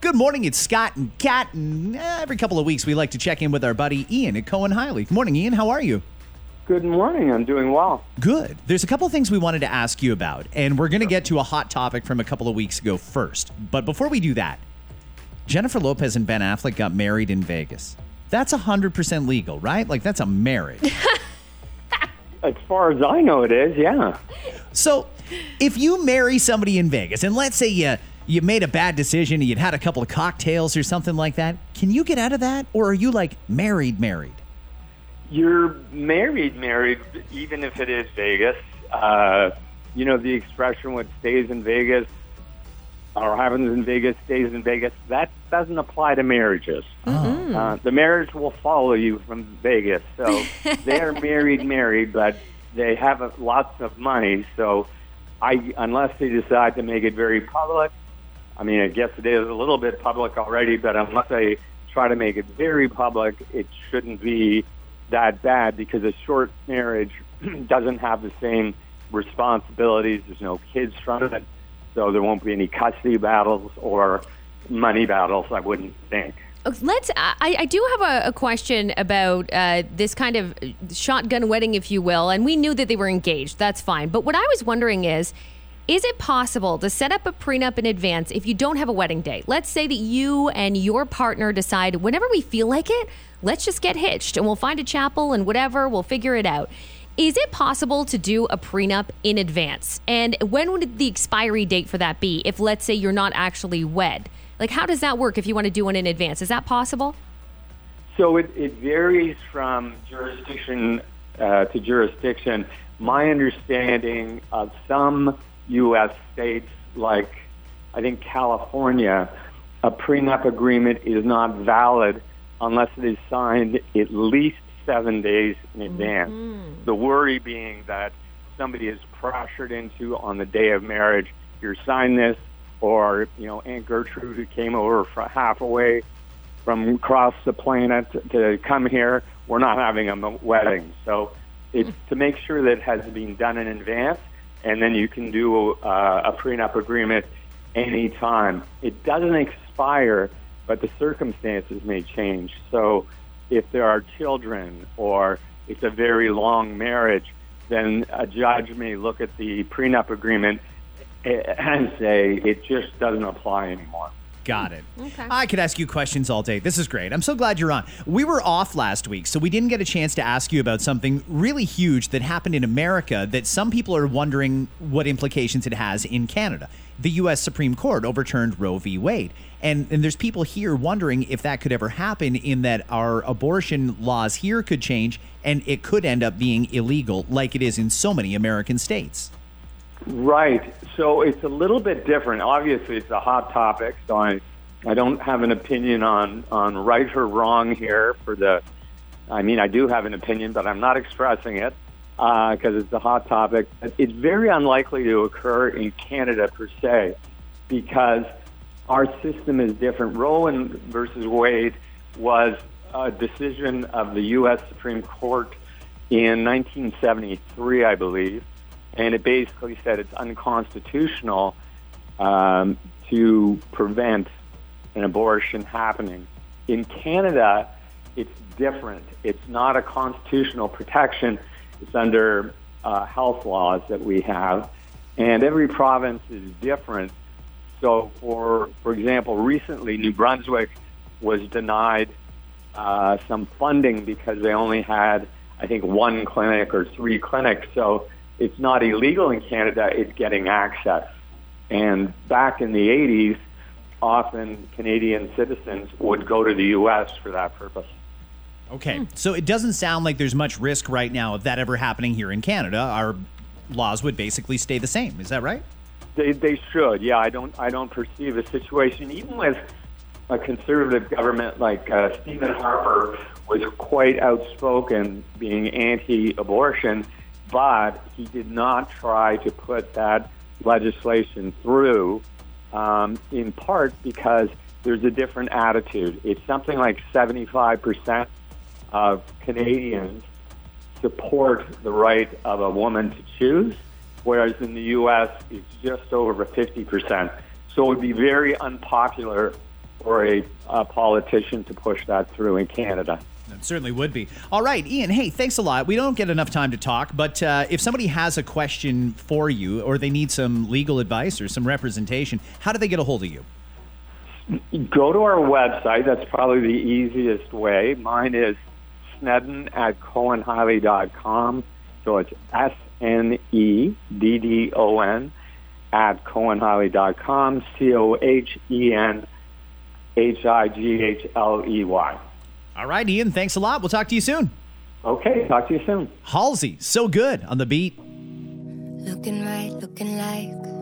Good morning, it's Scott and Kat, and every couple of weeks we like to check in with our buddy Ian at Cohen Hiley. Good morning, Ian. How are you? Good morning. I'm doing well. Good. There's a couple of things we wanted to ask you about, and we're going to get to a hot topic from a couple of weeks ago first. But before we do that, Jennifer Lopez and Ben Affleck got married in Vegas. That's 100% legal, right? Like, that's a marriage. As far as I know, it is, yeah. So, if you marry somebody in Vegas, and let's say you made a bad decision, and you'd had a couple of cocktails or something like that, can you get out of that? Or are you, like, married? You're married, even if it is Vegas. The expression, what stays in Vegas or happens in Vegas stays in Vegas, that doesn't apply to marriages. The marriage will follow you from Vegas. So they're married, but they have lots of money. So unless they decide to make it very public, I mean, I guess it is a little bit public already, but unless they try to make it very public, it shouldn't be that bad, because a short marriage doesn't have the same responsibilities. There's no kids from it, so there won't be any custody battles or money battles, I wouldn't think. I do have a question about this kind of shotgun wedding, if you will, and we knew that they were engaged. That's fine. But what I was wondering is it possible to set up a prenup in advance if you don't have a wedding date? Let's say that you and your partner decide whenever we feel like it, let's just get hitched and we'll find a chapel and whatever, we'll figure it out. Is it possible to do a prenup in advance? And when would the expiry date for that be if, let's say, you're not actually wed? Like, how does that work if you want to do one in advance? Is that possible? So it varies from jurisdiction to jurisdiction. My understanding of some U.S. states, like I think California, a prenup agreement is not valid unless it is signed at least 7 days in advance. Mm-hmm. The worry being that somebody is pressured into on the day of marriage, you sign this, or, Aunt Gertrude, who came over halfway from across the planet to come here, we're not having a wedding. So it's to make sure that it has been done in advance, and then you can do a prenup agreement any time. It doesn't expire, but the circumstances may change. So if there are children or it's a very long marriage, then a judge may look at the prenup agreement and say it just doesn't apply anymore. Got it. Okay. I could ask you questions all day. This is great. I'm so glad you're on. We were off last week, so we didn't get a chance to ask you about something really huge that happened in America that some people are wondering what implications it has in Canada. The U.S. Supreme Court overturned Roe v. Wade. And there's people here wondering if that could ever happen, in that our abortion laws here could change and it could end up being illegal like it is in so many American states. Right. So it's a little bit different. Obviously, it's a hot topic, so I don't have an opinion on right or wrong here I do have an opinion, but I'm not expressing it because it's a hot topic. It's very unlikely to occur in Canada per se, because our system is different. Roe versus Wade was a decision of the U.S. Supreme Court in 1973, I believe. And it basically said it's unconstitutional to prevent an abortion happening. In Canada, it's different. It's not a constitutional protection. It's under health laws that we have. And every province is different. So, for example, recently New Brunswick was denied some funding because they only had, I think, 1 clinic or 3 clinics. So it's not illegal in Canada, it's getting access. And back in the 80s, often Canadian citizens would go to the U.S. for that purpose. Okay, so it doesn't sound like there's much risk right now of that ever happening here in Canada. Our laws would basically stay the same. Is that right? They should, yeah. I don't perceive a situation, even with a conservative government like Stephen Harper was quite outspoken being anti-abortion, but he did not try to put that legislation through, in part because there's a different attitude. It's something like 75% of Canadians support the right of a woman to choose, whereas in the U.S. it's just over 50%. So it would be very unpopular for a politician to push that through in Canada. It certainly would be. All right, Ian, hey, thanks a lot. We don't get enough time to talk, but if somebody has a question for you or they need some legal advice or some representation, how do they get a hold of you? Go to our website. That's probably the easiest way. Mine is Snedden@cohenhiley.com. So it's SNEDDON @cohenhiley.com. COHENHIGHLEY. All right, Ian, thanks a lot. We'll talk to you soon. Okay, talk to you soon. Halsey, so good on the beat. Looking right, looking like